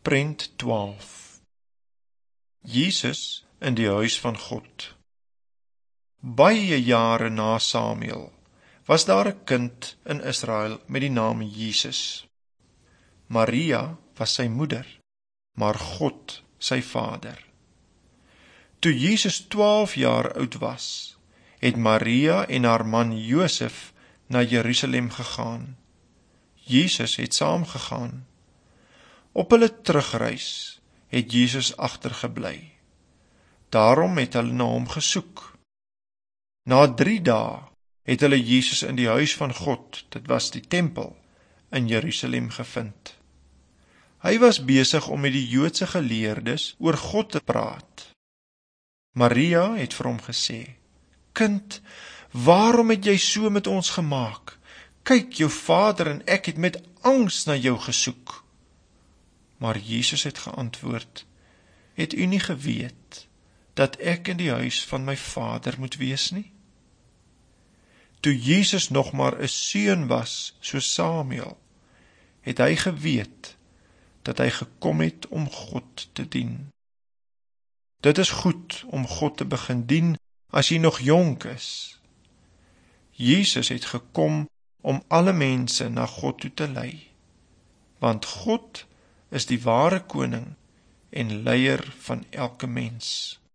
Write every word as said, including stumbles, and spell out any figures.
Prent twaalf. Jesus in die huis van God. Baie jare na Samuel was daar 'n kind in Israel met die naam Jesus. Maria was sy moeder, maar God sy vader. Toe Jesus twaalf jaar oud was, het Maria en haar man Josef na Jerusalem gegaan. Jesus het saamgegaan. Op hulle terugreis het Jesus agtergebly. Daarom het hulle na hom gesoek. Na drie dae het hulle Jesus in die huis van God, dit was die tempel, in Jerusalem gevind. Hy was besig om met die Joodse geleerdes oor God te praat. Maria het vir hom gesê: "Kind, waarom het jy so met ons gemaak? Kyk, jou vader en ek het met angs na jou gesoek." Maar Jesus het geantwoord: "Het u nie geweet dat ek in die huis van my vader moet wees nie?" Toe Jesus nog maar 'n seun was, soos Samuel, het hy geweet dat hy gekom het om God te dien. Dit is goed om God te begin dien as jy nog jonk is. Jesus het gekom om alle mense na God toe te lei, want God is die ware koning en leier van elke mens.